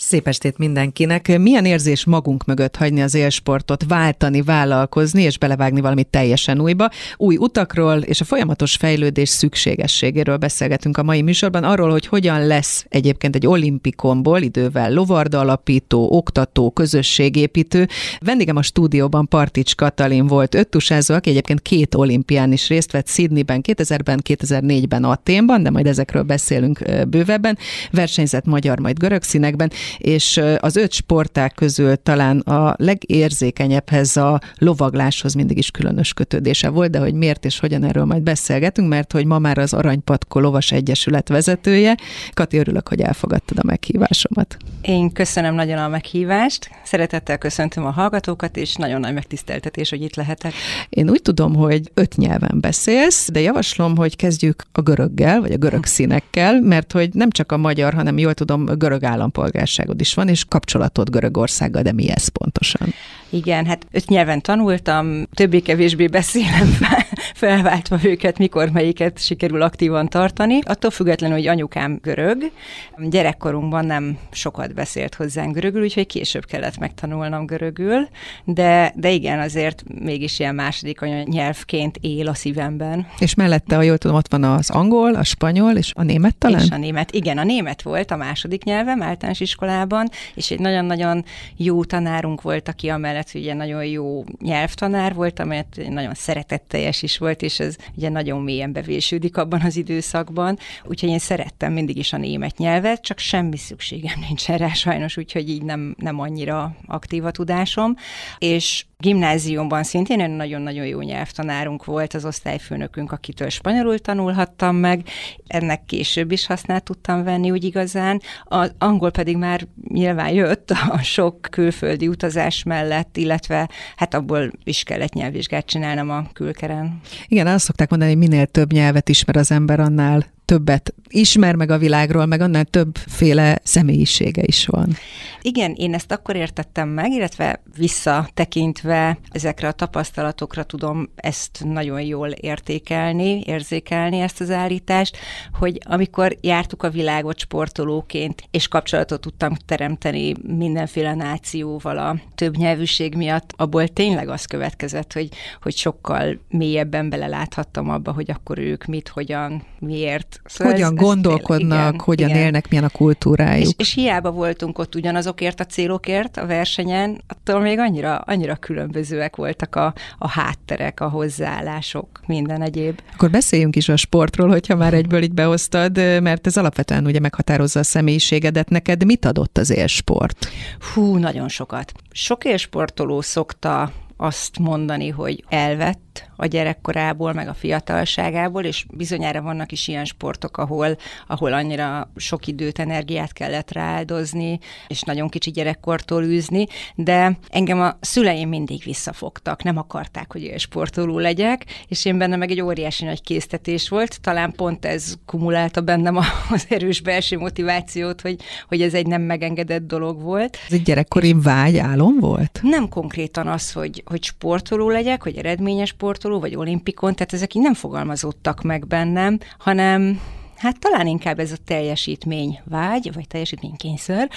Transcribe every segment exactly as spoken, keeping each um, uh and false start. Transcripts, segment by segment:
Szép estét mindenkinek! Milyen érzés magunk mögött hagyni az élsportot, váltani, vállalkozni és belevágni valami teljesen újba. Új utakról és a folyamatos fejlődés szükségességéről beszélgetünk a mai műsorban, arról, hogy hogyan lesz egyébként egy olimpikonból idővel lovarda alapító, oktató, közösségépítő. Vendégem a stúdióban Partics Katalin volt öttusázó, aki egyébként két olimpián is részt vett, Sydneyben kétezerben, kétezer-négyben Athénban, de majd ezekről beszélünk bővebben. Versenyzett magyar, majd görög színekben, és az öt sportág közül talán a legérzékenyebbhez a lovagláshoz mindig is különös kötődése volt, de hogy miért és hogyan, erről majd beszélgetünk, mert hogy ma már az Aranypatkó Lovas Egyesület vezetője. Kati, örülök, hogy elfogadtad a meghívásomat. Én köszönöm nagyon a meghívást, szeretettel köszöntöm a hallgatókat, és nagyon nagy megtiszteltetés, hogy itt lehetek. Én úgy tudom, hogy öt nyelven beszélsz, de javaslom, hogy kezdjük a göröggel, vagy a görög színekkel, mert hogy nem csak a magyar, hanem jól tudom, a görög állampolgárságod is van, és kapcsolatod Görögországgal, de mi ez pontosan? Igen, hát öt nyelven tanultam, többé-kevésbé beszélem fel, felváltva őket, mikor melyiket sikerül aktívan tartani. Attól függetlenül, hogy anyukám görög, gyerekkorunkban nem sokat beszélt hozzánk görögül, úgyhogy később kellett megtanulnom görögül, de, de igen, azért mégis ilyen második anyanyelvként él a szívemben. És mellette, ha jól tudom, ott van az angol, a spanyol és a német talán? És a német, igen, a német volt a második nyelvem általános iskolában, és egy nagyon-nagyon jó tanárunk volt, aki amellett ugye nagyon jó nyelvtanár volt, amelyet nagyon szeretetteljes is volt, és ez ugye nagyon mélyen bevésődik abban az időszakban, úgyhogy én szerettem mindig is a német nyelvet, csak semmi szükségem nincsen rá sajnos, úgyhogy így nem, nem annyira aktív a tudásom, és gimnáziumban szintén egy nagyon-nagyon jó nyelvtanárunk volt, az osztályfőnökünk, akitől spanyolul tanulhattam meg, ennek később is használt tudtam venni úgy igazán, az angol pedig már nyilván jött a sok külföldi utazás mellett, illetve hát abból is kellett nyelvvizsgát csinálnom a külkeren. Igen, azt szokták mondani, hogy minél több nyelvet ismer az ember, annál többet ismer meg a világról, meg annál többféle személyisége is van. Igen, én ezt akkor értettem meg, illetve visszatekintve ezekre a tapasztalatokra tudom ezt nagyon jól értékelni, érzékelni ezt az állítást, hogy amikor jártuk a világot sportolóként, és kapcsolatot tudtam teremteni mindenféle nációval a többnyelvűség miatt, abból tényleg az következett, hogy, hogy sokkal mélyebben beleláthattam abba, hogy akkor ők mit, hogyan, miért. Szóval hogyan ez, gondolkodnak, ez igen, hogyan igen. élnek, milyen a kultúrájuk. És, és hiába voltunk ott ugyanazokért a célokért a versenyen, attól még annyira, annyira különbözőek voltak a, a hátterek, a hozzáállások, minden egyéb. Akkor beszéljünk is a sportról, hogyha már egyből így behoztad, mert ez alapvetően ugye meghatározza a személyiségedet. Neked mit adott az élsport? Hú, nagyon sokat. Sok élsportoló szokta azt mondani, hogy elvett a gyerekkorából, meg a fiatalságából, és bizonyára vannak is ilyen sportok, ahol, ahol annyira sok időt, energiát kellett rááldozni, és nagyon kicsi gyerekkortól űzni, de engem a szüleim mindig visszafogtak, nem akarták, hogy élsportoló legyek, és én bennem meg egy óriási nagy késztetés volt, talán pont ez kumulálta bennem az erős belső motivációt, hogy, hogy ez egy nem megengedett dolog volt. Ez egy gyerekkori vágy, álom volt? Nem konkrétan az, hogy, hogy sportoló legyek, hogy eredményes sportoló, vagy olimpikon, tehát ezek így nem fogalmazódtak meg bennem, hanem hát talán inkább ez a teljesítmény vágy, vagy teljesítménykényszer.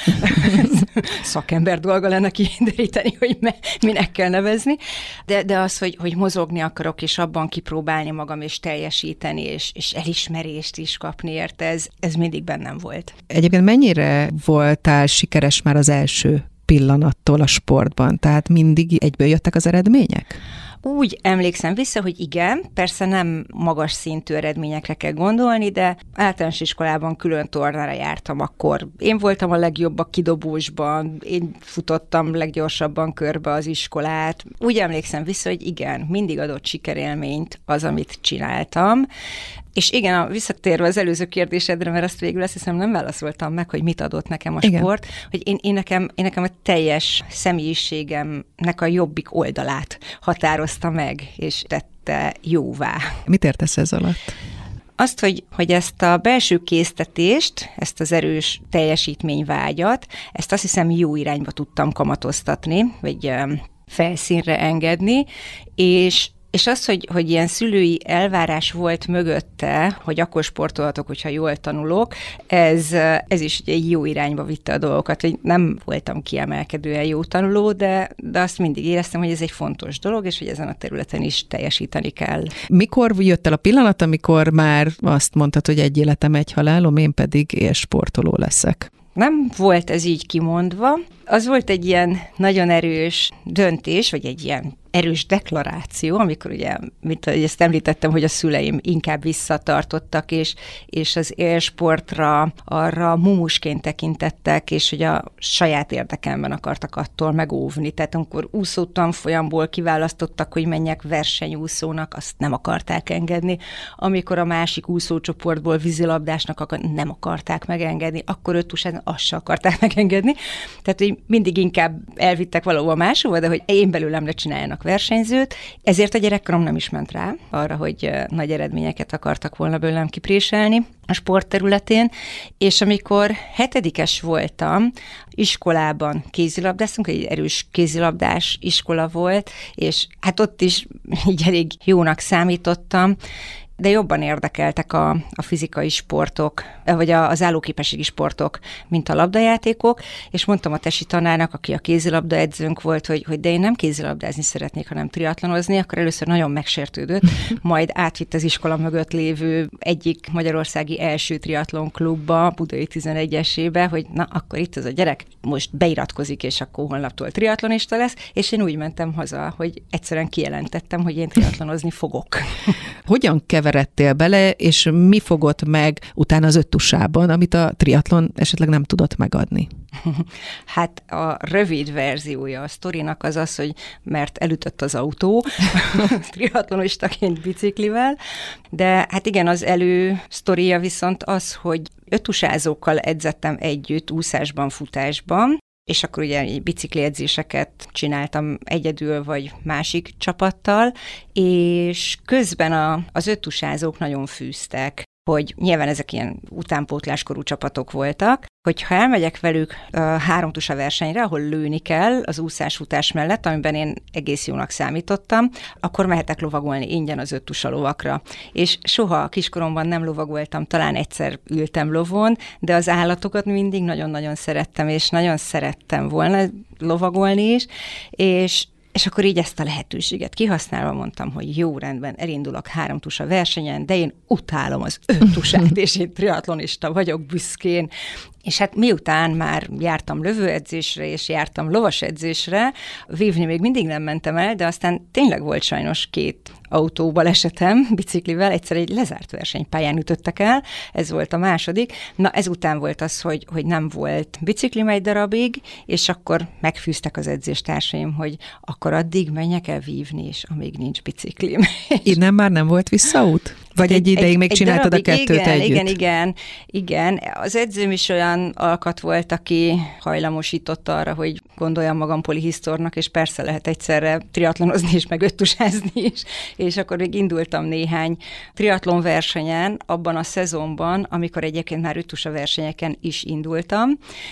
Szakember dolga lenne kideríteni, hogy me, minek kell nevezni. De, de az, hogy, hogy mozogni akarok, és abban kipróbálni magam, és teljesíteni, és, és elismerést is kapni érte, ez, ez mindig bennem volt. Egyébként mennyire voltál sikeres már az első pillanattól a sportban? Tehát mindig egyből jöttek az eredmények? Úgy emlékszem vissza, hogy igen, persze nem magas szintű eredményekre kell gondolni, de általános iskolában külön tornára jártam akkor. Én voltam a legjobb a kidobósban, én futottam leggyorsabban körbe az iskolát. Úgy emlékszem vissza, hogy igen, mindig adott sikerélményt az, amit csináltam. És igen, a, visszatérve az előző kérdésedre, mert azt végül azt hiszem nem válaszoltam meg, hogy mit adott nekem a igen. sport, hogy én, én, nekem, én nekem a teljes személyiségemnek a jobbik oldalát határozta meg, és tette jóvá. Mit értesz ez alatt? Azt, hogy, hogy ezt a belső késztetést, ezt az erős teljesítményvágyat, ezt azt hiszem jó irányba tudtam kamatoztatni, vagy felszínre engedni, és És az, hogy, hogy ilyen szülői elvárás volt mögötte, hogy akkor sportolhatok, hogyha jól tanulok, ez, ez is egy jó irányba vitte a dolgokat, hogy nem voltam kiemelkedően jó tanuló, de, de azt mindig éreztem, hogy ez egy fontos dolog, és hogy ezen a területen is teljesíteni kell. Mikor jött el a pillanat, amikor már azt mondtad, hogy egy életem, egy halálom, én pedig élsportoló leszek? Nem volt ez így kimondva. Az volt egy ilyen nagyon erős döntés, vagy egy ilyen erős deklaráció, amikor ugye, mint ezt említettem, hogy a szüleim inkább visszatartottak, és, és az élsportra arra mumusként tekintettek, és hogy a saját érdekemben akartak attól megóvni. Tehát amikor úszó tanfolyamból kiválasztottak, hogy menjek versenyúszónak, azt nem akarták engedni. Amikor a másik úszócsoportból vízilabdásnak akar, nem akarták megengedni, akkor öttusán azt se akarták megengedni. Tehát, hogy mindig inkább elvittek valahova máshova, de hogy én belőlem ne csináljanak versenyzőt, ezért a gyerekkorom nem is ment rá arra, hogy nagy eredményeket akartak volna belőlem kipréselni a sportterületén, és amikor hetedikes voltam, iskolában kézilabdáztunk, egy erős kézilabdás iskola volt, és hát ott is így elég jónak számítottam, de jobban érdekeltek a, a fizikai sportok, vagy a, az állóképességi sportok, mint a labdajátékok, és mondtam a tesi tanárnak, aki a kézilabda edzőnk volt, hogy, hogy de én nem kézilabdázni szeretnék, hanem triatlonozni, akkor először nagyon megsértődött, majd átvitt az iskola mögött lévő egyik magyarországi első triatlon klubba, Budai tizenegyesébe, hogy na, akkor itt az a gyerek most beiratkozik, és akkor holnaptól triatlonista lesz, és én úgy mentem haza, hogy egyszerűen kijelentettem, hogy én triatlonozni fogok. Hogyan keveredtél bele, és mi fogott meg utána az öttusában, amit a triatlon esetleg nem tudott megadni? Hát a rövid verziója a sztorinak az az, hogy mert elütött az autó, triatlonistaként biciklivel, de hát igen, az elő sztoria viszont az, hogy öttusázókkal edzettem együtt úszásban, futásban, és akkor ugye bicikliedzéseket csináltam egyedül, vagy másik csapattal, és közben a, az öttusázók nagyon fűztek, hogy nyilván ezek ilyen utánpótláskorú csapatok voltak, hogy ha elmegyek velük a háromtusa versenyre, ahol lőni kell az úszás-futás mellett, amiben én egész jónak számítottam, akkor mehetek lovagolni ingyen az öttusa lovakra. És soha a kiskoromban nem lovagoltam, talán egyszer ültem lovon, de az állatokat mindig nagyon-nagyon szerettem, és nagyon szerettem volna lovagolni is, és És akkor így ezt a lehetőséget kihasználva mondtam, hogy jó, rendben, elindulok háromtusa versenyen, de én utálom az öttusát, és én triatlonista vagyok büszkén. És hát miután már jártam lövőedzésre, és jártam lovasedzésre, vívni még mindig nem mentem el, de aztán tényleg volt sajnos két autóbalesetem biciklivel, egyszer egy lezárt versenypályán ütöttek el, ez volt a második. Na ezután volt az, hogy, hogy nem volt biciklim egy darabig, és akkor megfűztek az edzéstársaim, hogy akkor addig menjek el vívni, és amíg nincs biciklim. Innen már nem volt visszaút? Vagy egy, egy ideig egy, még egy csináltad darabig, a kettőt igen, együtt? Igen, igen, igen. Az edzőm is olyan alkat volt, aki hajlamosította arra, hogy gondoljam magam polihisztornak, és persze lehet egyszerre triatlonozni és meg öttusázni is. És akkor még indultam néhány triatlon versenyen abban a szezonban, amikor egyébként már öttusa versenyeken is indultam,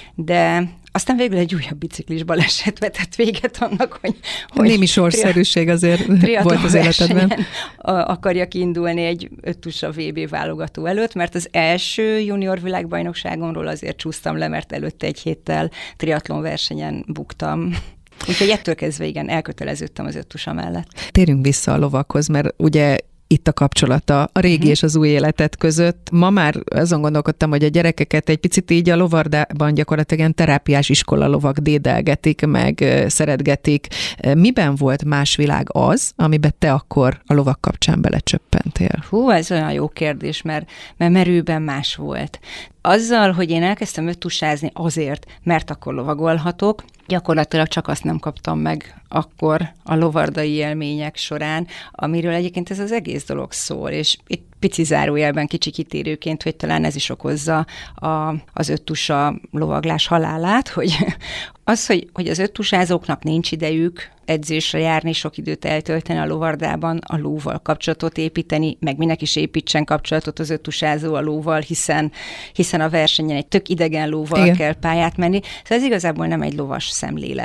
de aztán végül egy újabb biciklis baleset vetett véget annak, hogy... hogy némi sorszerűség azért volt az életedben. Akarjak indulni egy öttusa vé bé válogató előtt, mert az első junior világbajnokságomról azért csúsztam le, mert előtte egy héttel triatlon versenyen buktam. Úgyhogy ettől kezdve igen, elköteleződtem az öttusa mellett. Térjünk vissza a lovakhoz, mert ugye itt a kapcsolata a régi uh-huh. és az új életet között. Ma már azon gondolkodtam, hogy a gyerekeket egy picit így a lovardában gyakorlatilag ilyen terápiás iskola lovak dédelgetik, meg szeretgetik. Miben volt más világ az, amiben te akkor a lovak kapcsán belecsöppentél? Hú, ez olyan jó kérdés, mert, mert merőben más volt. Azzal, hogy én elkezdtem öttusázni azért, mert akkor lovagolhatok, gyakorlatilag csak azt nem kaptam meg akkor a lovardai élmények során, amiről egyébként ez az egész dolog szól, és itt pici zárójelben kicsi kitérőként, hogy talán ez is okozza a, az öttusa lovaglás halálát, hogy az, hogy, hogy az öttusázóknak nincs idejük edzésre járni, sok időt eltölteni a lovardában, a lóval kapcsolatot építeni, meg minek is építsen kapcsolatot az öttusázó a lóval, hiszen, hiszen a versenyen egy tök idegen lóval Igen. kell pályát menni. Szóval ez igazából nem egy lovas szemlélet.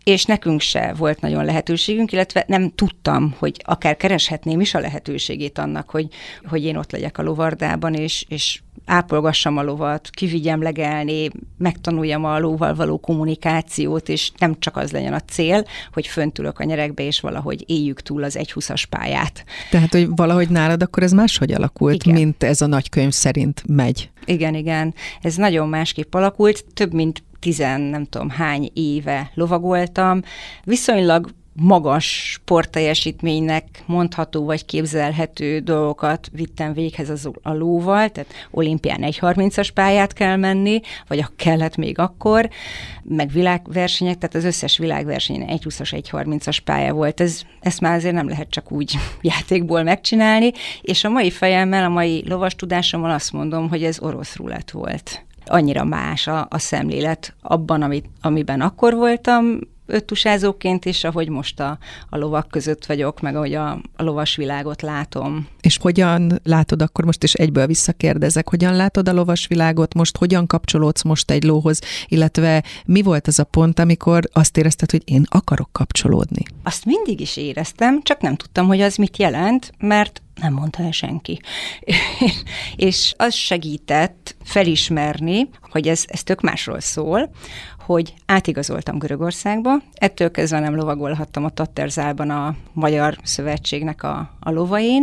és nekünk se volt nagyon lehetőségünk, illetve nem tudtam, hogy akár kereshetném is a lehetőségét annak, hogy, hogy én ott legyek a lovardában, és, és ápolgassam a lovat, kivigyem legelni, megtanuljam a lóval való kommunikációt, és nem csak az legyen a cél, hogy fönt ülök a nyerekbe, és valahogy éljük túl az egy húszas pályát. Tehát, hogy valahogy nálad akkor ez máshogy alakult, igen. mint ez a nagykönyv szerint megy. Igen, igen. Ez nagyon másképp alakult. Több mint tizen, nem tudom hány éve lovagoltam. Viszonylag magas sportteljesítménynek mondható vagy képzelhető dolgokat vittem véghez az a lóval, tehát olimpián egy harmincas pályát kell menni, vagy a kellett még akkor, meg világversenyek, tehát az összes világversenyen egy húszas, egy harmincas pálya volt. Ez, ezt már azért nem lehet csak úgy játékból megcsinálni, és a mai fejemmel, a mai lovas tudásommal azt mondom, hogy ez orosz rulett volt. Annyira más a, a szemlélet abban, amit, amiben akkor voltam, öttusázóként is, ahogy most a, a lovak között vagyok, meg ahogy a, a lovas világot látom. És hogyan látod, akkor most is egyből visszakérdezek, hogyan látod a lovas világot, most hogyan kapcsolódsz most egy lóhoz, illetve mi volt az a pont, amikor azt érezted, hogy én akarok kapcsolódni? Azt mindig is éreztem, csak nem tudtam, hogy az mit jelent, mert nem mondta el senki. És az segített felismerni, hogy ez, ez tök másról szól, hogy átigazoltam Görögországba, ettől kezdve nem lovagolhattam a Tatterzálban a Magyar Szövetségnek a, a lovain,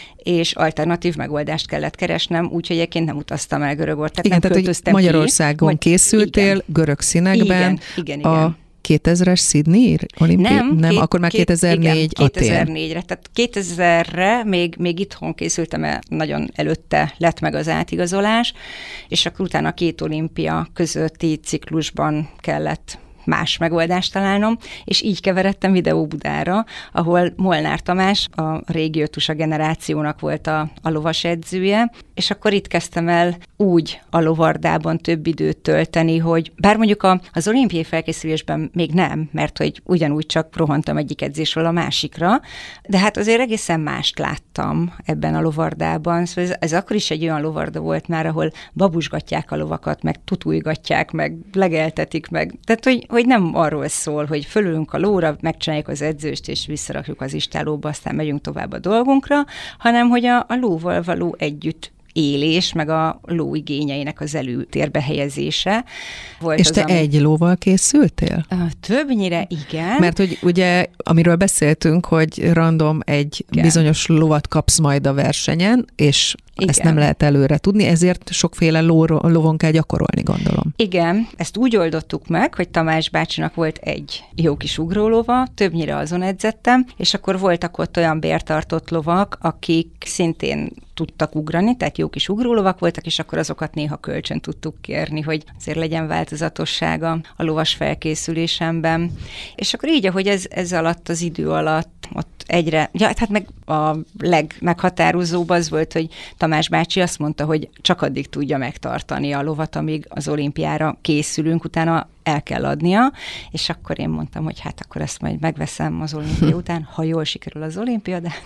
és alternatív megoldást kellett keresnem, úgyhogy egyébként nem utaztam el Görögországba. Igen, tehát hogy Magyarországon ki. Készültél, igen. Görög színekben, igen, igen, igen. A kétezres Sydney olimpiai? Nem, nem két, akkor már két, kétezer-négy igen, kétezer-négyre, tehát kétezerre még, még itthon készültem, mert nagyon előtte lett meg az átigazolás, és akkor utána két olimpia közötti ciklusban kellett más megoldást találnom, és így keveredtem Videó Budára, ahol Molnár Tamás, a régi ötusa generációnak volt a, a lovas edzője, és akkor itt kezdtem el úgy a lovardában több időt tölteni, hogy bár mondjuk a, az olimpiai felkészülésben még nem, mert hogy ugyanúgy csak rohantam egyik edzésről a másikra, de hát azért egészen mást láttam ebben a lovardában, szóval ez, ez akkor is egy olyan lovarda volt már, ahol babusgatják a lovakat, meg tutújgatják, meg legeltetik, meg, tehát hogy hogy nem arról szól, hogy fölülünk a lóra, megcsináljuk az edzőst, és visszarakjuk az istálóba, aztán megyünk tovább a dolgunkra, hanem hogy a, a lóval való együtt élés, meg a ló igényeinek az előtérbe helyezése volt. És az, te ami... egy lóval készültél? Többnyire igen. Mert hogy ugye, amiről beszéltünk, hogy random egy igen. bizonyos lovat kapsz majd a versenyen, és igen. ezt nem lehet előre tudni, ezért sokféle lóro, lovon kell gyakorolni, gondolom. Igen, ezt úgy oldottuk meg, hogy Tamás bácsinak volt egy jó kis ugrólova, többnyire azon edzettem, és akkor voltak ott olyan bértartott lovak, akik szintén tudtak ugrani, tehát jó kis ugrólovak voltak, és akkor azokat néha kölcsön tudtuk kérni, hogy azért legyen változatossága a lovas felkészülésemben. És akkor így, ahogy ez, ez alatt, az idő alatt ott egyre, ja, hát meg a legmeghatározóbb az volt, hogy Tamás bácsi azt mondta, hogy csak addig tudja megtartani a lovat, amíg az olimpiára készülünk, utána el kell adnia, és akkor én mondtam, hogy hát akkor ezt majd megveszem az olimpia után, ha jól sikerül az olimpia, de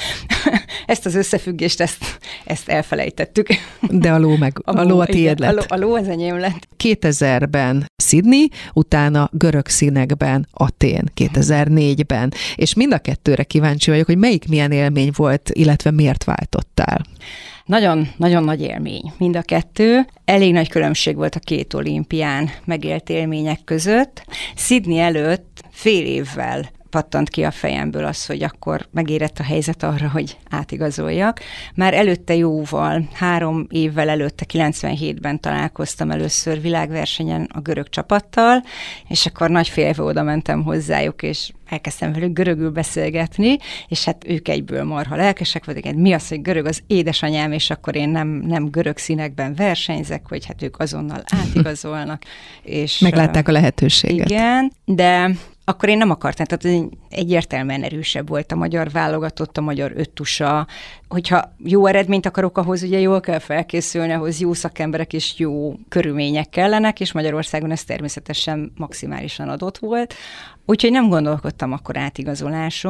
ezt az összefüggést, ezt, ezt elfelejtettük. De a ló meg, a, a ló a tiéd lett. A ló, a ló az enyém lett. kétezerben Sydney, utána görög színekben Athén, kétezer-négyben. És mind a kettőre kíváncsi vagyok, hogy melyik milyen élmény volt, illetve miért váltottál? Nagyon, nagyon nagy élmény mind a kettő. Elég nagy különbség volt a két olimpián megélt élmények között. Sydney előtt fél évvel pattant ki a fejemből az, hogy akkor megérett a helyzet arra, hogy átigazoljak. Már előtte jóval, három évvel előtte, kilencvenhétben találkoztam először világversenyen a görög csapattal, és akkor nagy félve oda mentem hozzájuk, és elkezdtem velük görögül beszélgetni, és hát ők egyből marha lelkesek voltak, mi az, hogy görög az édesanyám, és akkor én nem, nem görög színekben versenyzek, hogy hát ők azonnal átigazolnak. És meglátták a lehetőséget. Igen, de akkor én nem akartam, tehát egyértelműen erősebb volt a magyar válogatott, a magyar öttusa. Hogyha jó eredményt akarok, ahhoz ugye jól kell felkészülni, ahhoz jó szakemberek és jó körülmények kellenek, és Magyarországon ez természetesen maximálisan adott volt. Úgyhogy nem gondolkodtam akkor átigazolásom,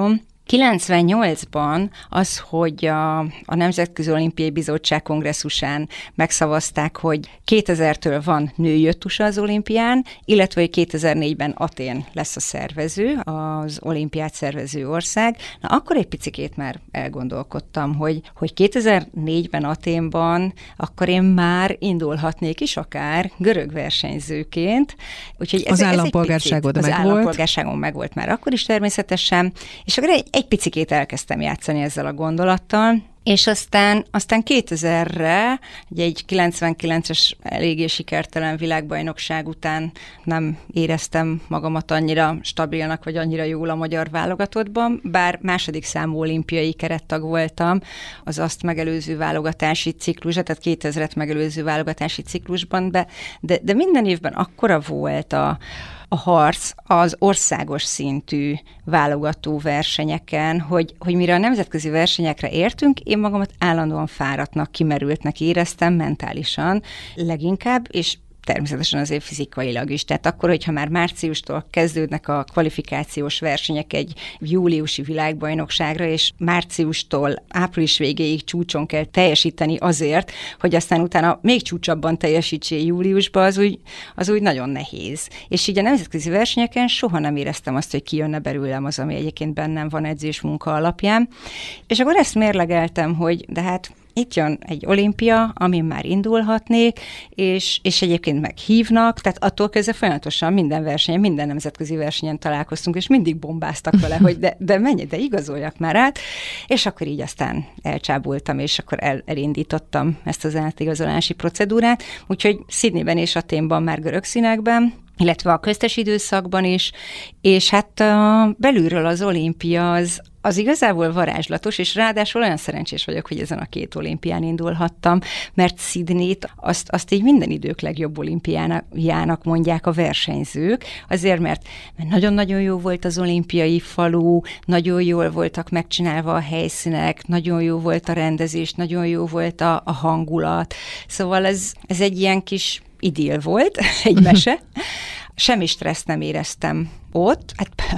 kilencvennyolcban az, hogy a, a Nemzetközi Olimpiai Bizottság kongresszusán megszavazták, hogy kétezertől van női öttusa az olimpián, illetve hogy kétezer-négyben Atén lesz a szervező, az olimpiát szervező ország. Na akkor egy picikét már elgondolkodtam, hogy, hogy kétezer-négyben Aténban akkor én már indulhatnék is akár görög versenyzőként. Úgyhogy ez, az állampolgárságod meg volt. Az állampolgárságom meg volt már akkor is természetesen, és akkor egy, egy picikét elkezdtem játszani ezzel a gondolattal, és aztán, aztán kétezerre, egy kilencvenkilences eléggé sikertelen világbajnokság után nem éreztem magamat annyira stabilnak, vagy annyira jól a magyar válogatottban, bár második számú olimpiai kerettag voltam az azt megelőző válogatási ciklus, tehát kétezret megelőző válogatási ciklusban, de, de, de minden évben akkora volt a a harc az országos szintű válogató versenyeken, hogy, hogy mire a nemzetközi versenyekre értünk, én magamat állandóan fáradtnak, kimerültnek éreztem mentálisan leginkább, és természetesen azért fizikailag is. Tehát akkor, hogyha már márciustól kezdődnek a kvalifikációs versenyek egy júliusi világbajnokságra, és márciustól április végéig csúcson kell teljesíteni azért, hogy aztán utána még csúcsabban teljesítsél júliusba, az úgy, az úgy nagyon nehéz. És így a nemzetközi versenyeken soha nem éreztem azt, hogy kijönne belőlem az, ami egyébként bennem van edzés munka alapján. És akkor ezt mérlegeltem, hogy de hát itt jön egy olimpia, amin már indulhatnék, és, és egyébként meghívnak, tehát attól kezdve folyamatosan minden versenyen, minden nemzetközi versenyen találkoztunk, és mindig bombáztak vele, hogy de, de menj, de igazoljak már át, és akkor így aztán elcsábultam, és akkor el, elindítottam ezt az átigazolási procedúrát, úgyhogy Sydneyben és Athénban már görög színekben, illetve a köztes időszakban is, és hát a, belülről az olimpia az, az igazából varázslatos, és ráadásul olyan szerencsés vagyok, hogy ezen a két olimpián indulhattam, mert Sydneyt azt, azt így minden idők legjobb olimpiának mondják a versenyzők, azért, mert, mert nagyon-nagyon jó volt az olimpiai falu, nagyon jól voltak megcsinálva a helyszínek, nagyon jó volt a rendezés, nagyon jó volt a, a hangulat, szóval ez, ez egy ilyen kis idill volt, egy mese. Semmi stresszt nem éreztem ott, hát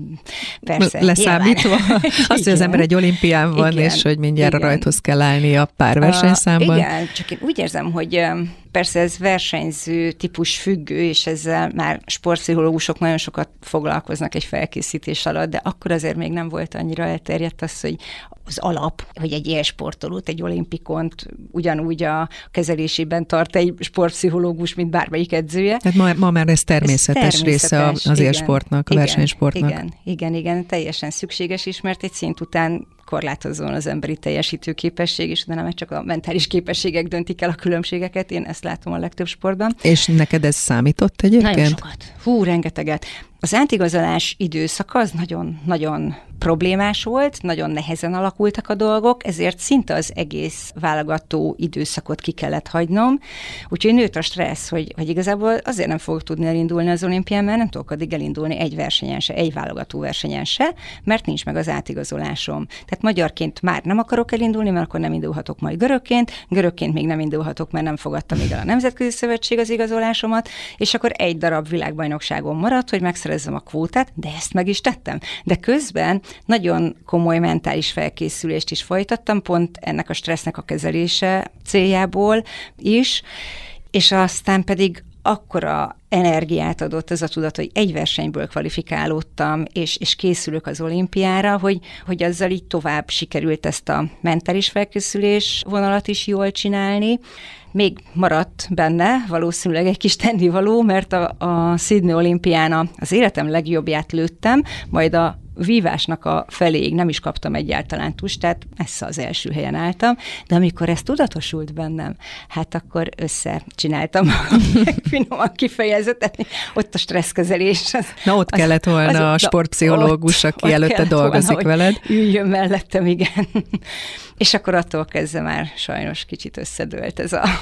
persze. Leszámítva azt, hogy az ember egy olimpián van, igen, és hogy mindjárt igen. rajthoz kell állni a pár versenyszámban. Uh, igen, csak én úgy érzem, hogy persze ez versenyző típus függő, és ezzel már sportpszichológusok nagyon sokat foglalkoznak egy felkészítés alatt, de akkor azért még nem volt annyira elterjedt az, hogy az alap, hogy egy élsportolót, egy olimpikont ugyanúgy a kezelésében tart egy sportpszichológus, mint bármelyik edzője. Tehát ma, ma már ez természetes, ez természetes része az élsportnak, a igen, versenysportnak. Igen, igen, igen, teljesen szükséges is, mert egy szint után korlátozóan az emberi teljesítő képesség, és utána már csak a mentális képességek döntik el a különbségeket. Én ezt látom a legtöbb sportban. És neked ez számított egyébként? Nagyon sokat. Hú, rengeteget. Az átigazolás időszaka az nagyon-nagyon problémás volt, nagyon nehezen alakultak a dolgok, ezért szinte az egész válogató időszakot ki kellett hagynom. Úgyhogy nőtt a stressz, hogy, hogy igazából azért nem fogok tudni elindulni az olimpián, mert nem tudok addig elindulni egy versenyen se, egy válogató versenyen se, mert nincs meg az átigazolásom. Tehát magyarként már nem akarok elindulni, mert akkor nem indulhatok majd görögként, görögként még nem indulhatok, mert nem fogadta még el a Nemzetközi Szövetség az igazolásomat, és akkor egy darab világbajnokságon maradt, hogy megszerezzem a kvótát, de ezt meg is tettem. De közben nagyon komoly mentális felkészülést is folytattam, pont ennek a stressznek a kezelése céljából is, és aztán pedig akkora energiát adott az a tudat, hogy egy versenyből kvalifikálódtam, és, és készülök az olimpiára, hogy, hogy azzal így tovább sikerült ezt a mentális felkészülés vonalat is jól csinálni. Még maradt benne valószínűleg egy kis tennivaló, mert a, a Sydney olimpián az életem legjobbját lőttem, majd a vívásnak a feléig nem is kaptam egyáltalán tust, tehát messze az első helyen álltam, de amikor ez tudatosult bennem, hát akkor összecsináltam finoman kifejezetten, ott a stresszkezelés. Az, na ott az, kellett volna az, a sportpszichológus, ott, aki ott előtte dolgozik volna, veled. Üljön mellettem, igen. És akkor attól kezdve már sajnos kicsit összedőlt ez a,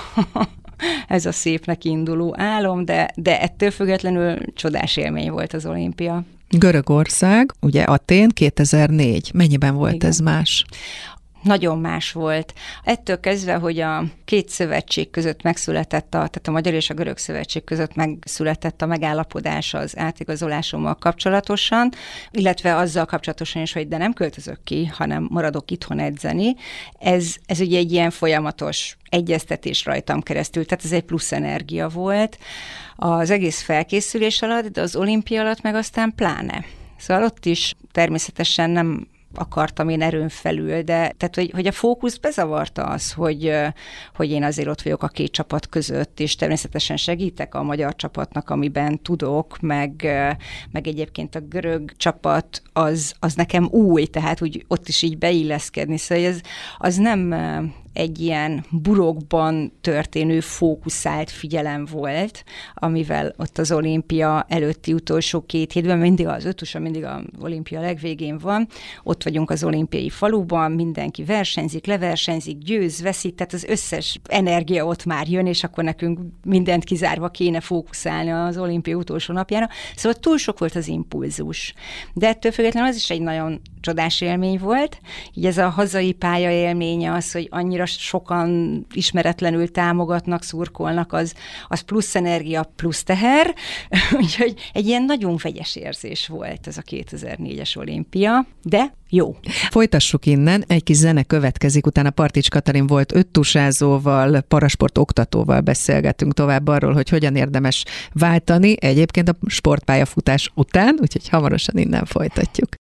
ez a szépnek induló álom, de, de ettől függetlenül csodás élmény volt az olimpia. Görögország, ugye Atén, kétezer-négy. Mennyiben volt igen. ez más? nagyon más volt. Ettől kezdve, hogy a két szövetség között megszületett, a, tehát a Magyar és a Görög Szövetség között megszületett a megállapodás az átigazolásommal kapcsolatosan, illetve azzal kapcsolatosan is, hogy de nem költözök ki, hanem maradok itthon edzeni. Ez, ez ugye egy ilyen folyamatos egyeztetés rajtam keresztül, tehát ez egy plusz energia volt az egész felkészülés alatt, de az olimpia alatt meg aztán pláne. Szóval ott is természetesen nem akartam én erőn felül, de tehát, hogy, hogy a fókusz bezavarta az, hogy, hogy én azért ott vagyok a két csapat között, és természetesen segítek a magyar csapatnak, amiben tudok, meg, meg egyébként a görög csapat az, az nekem új, tehát úgy ott is így beilleszkedni, szóval ez, az nem egy ilyen burokban történő fókuszált figyelem volt, amivel ott az olimpia előtti utolsó két hétben, mindig az ötusa, mindig az olimpia legvégén van, ott vagyunk az olimpiai faluban, mindenki versenyzik, leversenyzik, győz, veszít, tehát az összes energia ott már jön, és akkor nekünk mindent kizárva kéne fókuszálni az olimpia utolsó napjára. Szóval túl sok volt az impulzus. De ettől függetlenül az is egy nagyon csodás élmény volt. Így ez a hazai pálya élménye az, hogy annyira sokan ismeretlenül támogatnak, szurkolnak, az, az plusz energia, plusz teher. Úgyhogy egy ilyen nagyon vegyes érzés volt ez a kétezer-négyes olimpia, de jó. Folytassuk innen, egy kis zene következik, utána Partics Katalin volt öttusázóval, parasport oktatóval beszélgetünk tovább arról, hogy hogyan érdemes váltani egyébként a sportpályafutás után, úgyhogy hamarosan innen folytatjuk.